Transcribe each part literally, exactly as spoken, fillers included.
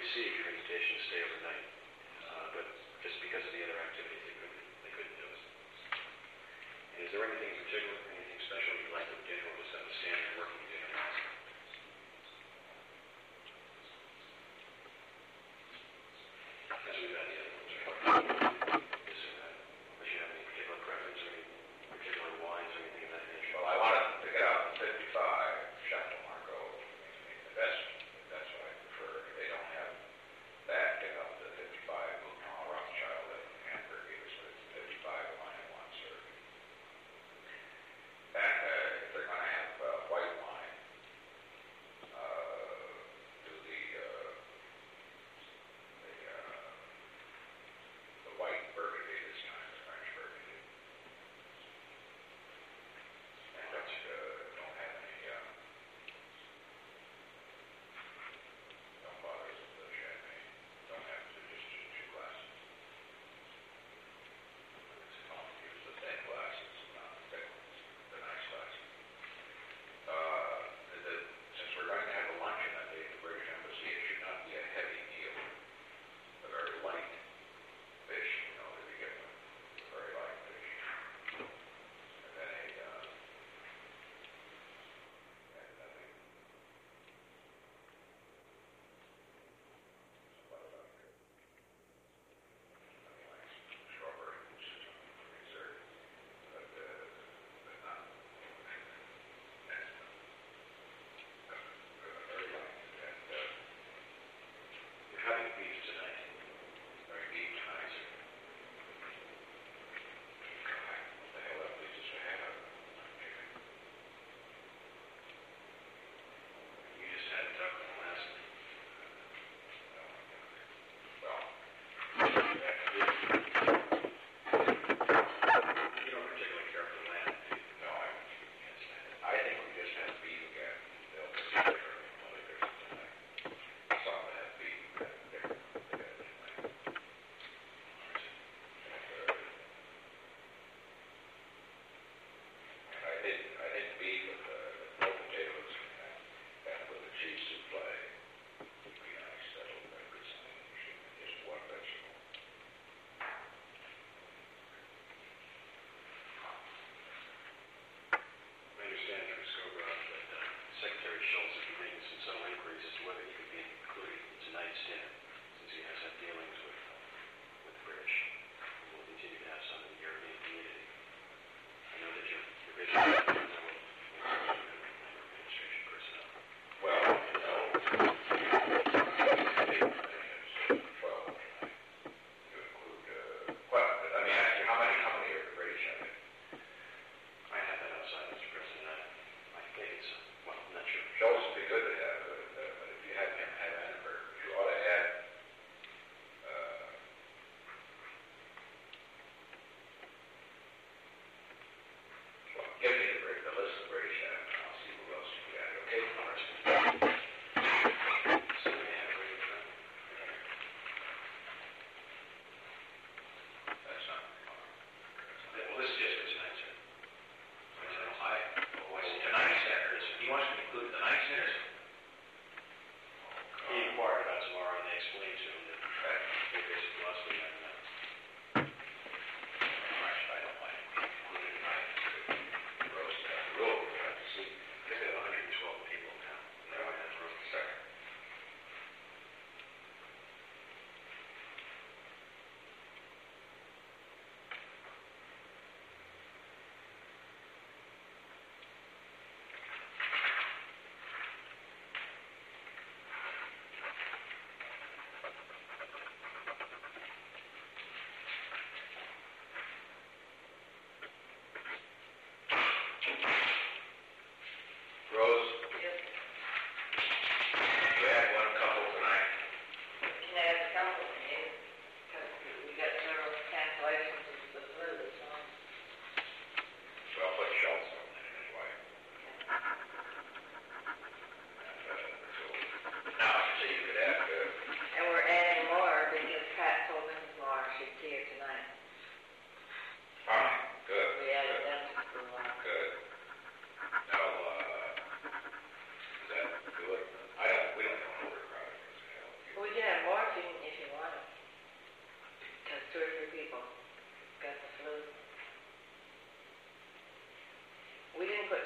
receive your invitation to stay overnight, uh, but just because of the other activities, they couldn't, they couldn't do it. And is there anything in particular, anything special you'd like them to do, or just have a standard working dinner? As we've had the other ones, right? Is there, uh, unless you have any particular preference or any particular wines or anything of that nature? Well, I wanted to pick out fifty-five Chateau Margaux. I mean, the best, that's what I prefer. They don't have that, pick up the fifty-five Mouton Rothschild that Hamburg gives, but it's fifty-five wine and one serve. And uh, if they're going to have uh, white wine, uh, do the, uh, the, uh, the white Burgundy this time, the French Burgundy. And don't, uh, don't have any, uh, don't bother with the champagne. Don't have to, just do two glasses. Don't use the thin glasses, not the thick ones, the nice glasses. Uh, the, the, since we're going to have a luncheon at the, the British Embassy, it should not be a heavy meal, a very light fish, you know, to begin with, a very light fish. And then a, uh, and nothing, what about it? Nothing like strawberry mousse or something for dessert, but, uh, but not, and, uh, very light, and, uh, You're having beef tonight. very deep ties. God, what the hell that pleases to have? You just had duck from last night. Well, You don't particularly care for lamb, do you? no, I, I think we just had beef again. They'll be different from other dishes tonight. Some that have beef, but they're different tonight. And, uh, and I did, I did beef with the no potatoes and, and with the cheese souffle. Would be nice. That'll make good something. Just one vegetable. I understand from Scobrough that uh, Secretary Schultz has been making some subtle inquiries as to whether he could be included in tonight's dinner, since he has had dealings with, uh, with the British. And will continue to have some in the European community. I know that your, your vision is to know what administration personnel. Well, no. I think it's twelve tonight. You include, uh, well, let me ask you, how many, how many are the British in it? I have that outside, Mister President. I, I think it's, uh, well, I'm not sure. Schultz would be good to have, uh, uh, but if you have him have Annenberg, you ought to add, uh,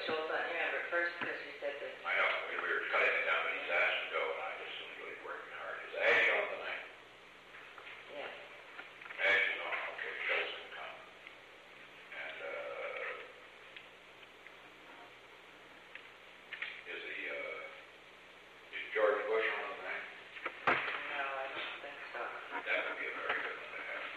Schultz on, you remember first, because you said this. I know, we we were cutting it down, but he's asked to go, and I just enjoyed working hard. Is Ash on tonight? Yes. Ash is on, okay, Schultz can come. And, uh, is the, uh, is George Bush on tonight? No, I don't think so. That would be a very good one to have.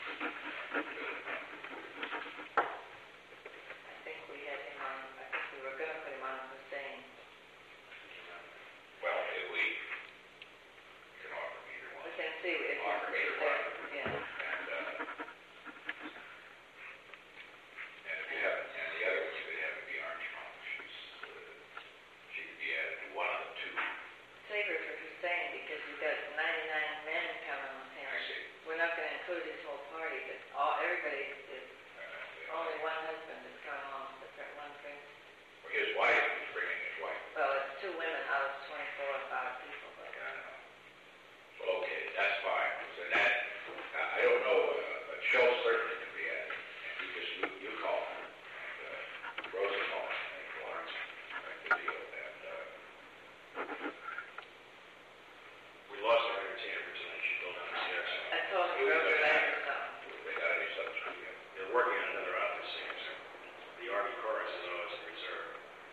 I think we had him on, I think we were gonna put him on Hussein. Well, if we can offer him either one. We can see if he's Offer either there, one. yeah. And, uh, and if you have, and the other one, you could have it be Armstrong. She's, uh, she could be added to one of the two. Save her for Hussein, because we've got ninety-nine men coming with him. I see. We're not gonna include his whole party, but all, everybody is, Uh, only one husband is coming along, the fir- one brings, Well, his wife, he's bringing his wife. well, it's two women out of twenty-four or five people, but. Yeah, I know. Well, okay, that's fine. So that, I I don't know, uh, but Schultz certainly can be added. And you just, you, you call him. And, uh, Rosenthal, and Lawrence, make the deal. And, uh, We lost our entertainer for tonight. She fell downstairs. I told him, wrote a letter, so. they got any substitute? They're working on another opera singer, so the Army chorus is always in reserve.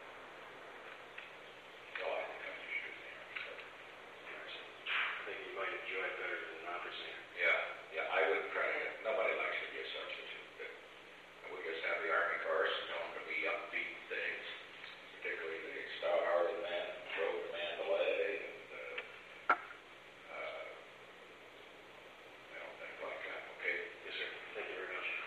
No, I think I just should name it. I think you might enjoy it better than an opera singer. Yeah, yeah, I would try to, nobody likes to be a substitute, but we just have the Army chorus, and tell them to be upbeat things, particularly the Stout Hearted Man, Road to Mandalay, and, uh, uh, you know, things like that, okay? Yes, sir. Thank you very much.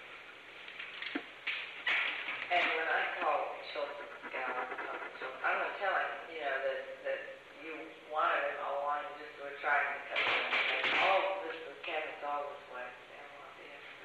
And when I called Schultz's gal, I'm gonna tell him, you know, that, that you wanted him all along, you just were trying to cut him. And all of this, the cabinet's all this way. They don't want the extra.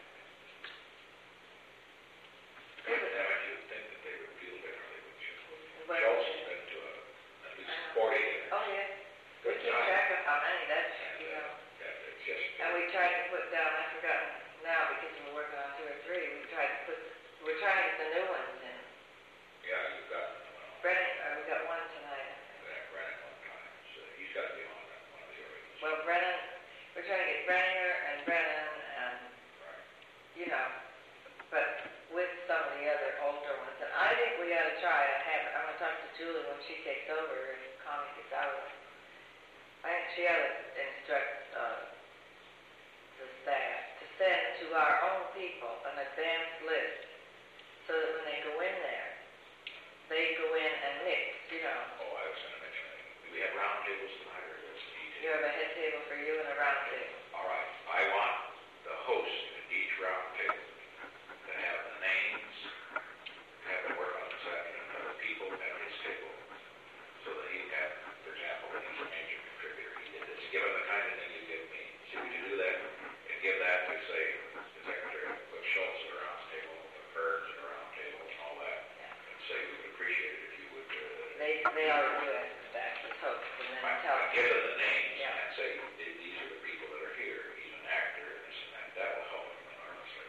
It was, Now, you would think that they would feel differently with you. Well, Schultz has been to a, at least forty. oh, yeah. We Good keep time. track of how many, that's, And, you uh, know. that it's just, And we tried to put down, I've forgotten now because we're working on two or three, we tried to put, we're trying to get the new ones in. yeah, you've got, well, Brennan, uh, we got one tonight. that Brennan one time, so he's got to be on that one of the originals. Well, Brennan, we're trying to get Brenninger and Brennan and, Right. you know, but with some of the other older ones. And I think we ought to try to have, I'm going to talk to Julie when she takes over if Connie gets out of it. I think she ought to instruct uh, the staff to send to our own people an advance list so that when they go in there, they go in and mix, you know. Oh, I was going to mention, do we have round tables tonight, or is it You have a head table for you and a round table. All right, I want the host at each round table to have the names, have him work on this afternoon, of the people at his table, so that he can have, for example, when he's a major contributor, he did this, give him the kind of thing you give me. See, would you do that? And give that to, say, the secretary, put Schultz at a round table, put Burns at a round table, and all that, Yeah. and say, we would appreciate it if you would, uh, They, they already do it as staff, as hosts, and then Right, tell give them the names Yeah. and say, "Th- these are the people that are here, he's an actor, and this and that, that will help him enormously.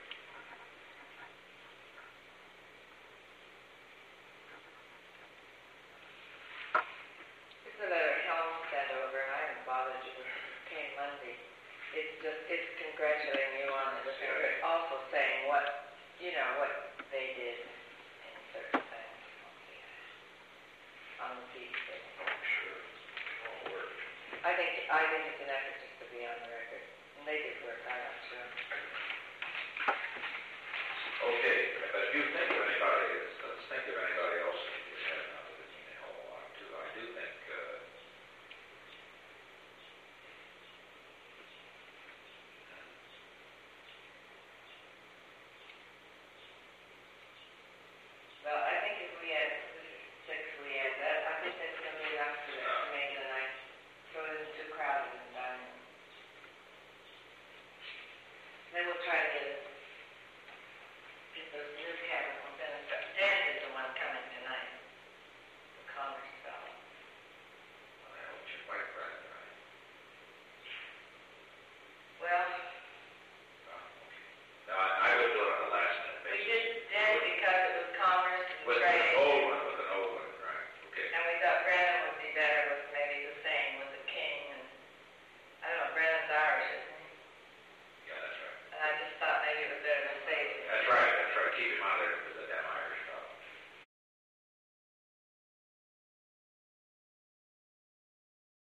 It's a letter Helen sent over, and I haven't bothered you with it. It came Monday. It's just, it's congratulating you on this, and it's also saying what, you know, what they did in certain things on the peace thing. Oh, sure, it all worked. I think, I think it's an effort just to be on the record, and they did work, I'm not sure. I